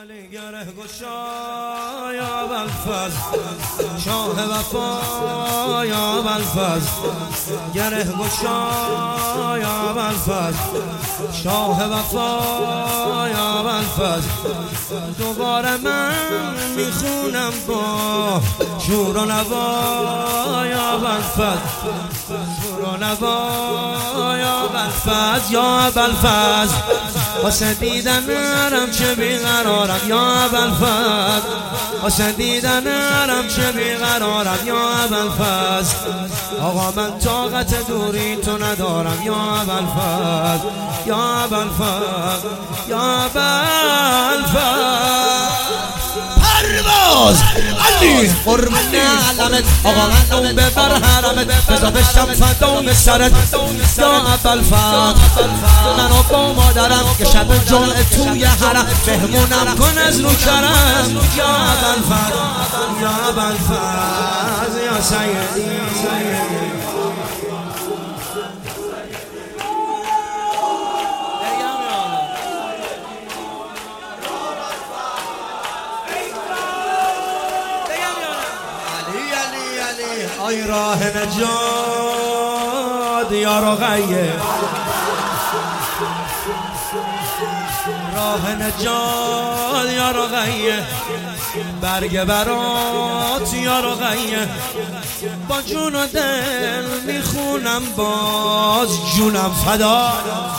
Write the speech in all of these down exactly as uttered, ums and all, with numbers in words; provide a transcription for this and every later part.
علی گره گشا یا ابوالفضل شاه وفا یا ابوالفضل گره گشا یا ابوالفضل شاه وفا یا ابوالفضل دوباره من میخونم با شور و نوا یا ابوالفضل شور و نوا یا ابوالفضل یا ابوالفضل واسه دیدن نرم چه بیقرارم یا ابوالفضل واسه دیدن نرم چه بیقرارم یا ابوالفضل آقا من طاقت دوری تو ندارم یا ابوالفضل یا ابوالفضل یا ابوالفضل پرواز علی قربون علمت آقا من اون ببر حرمت بزا بشم فدام سرت یا ابوالفضل منو با مادرم که شب جمعه توی حرم مهمونم کن از نوکرم یا ابوالفضل یا ابوالفضل یا سیدی آی راه نجات یا رقیه راه نجات یا رقیه برگ برات یا رقیه با جون و دل میخونم باز جونم فدا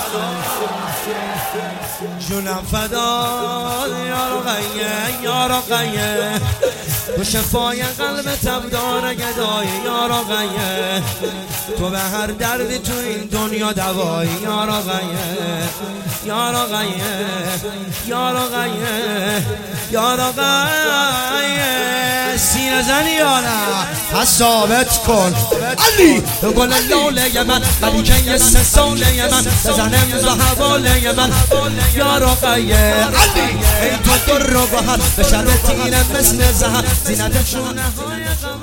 جونم فدا یا رقیه یا رقیه تو شفای قلب تبدار گدای یا رقیه تو به هر دردی تو این دنیا دوایی یا رقیه یا رقیه یا رقیه یا رقیه سینه زنی یا نه پس ثابت کن علی تو گل لاله من ملیکه سه ساله من بزن امضا حواله من یا رقیه علی ای تو در رو بهر به شب تینه مثل زهر زینت شونه های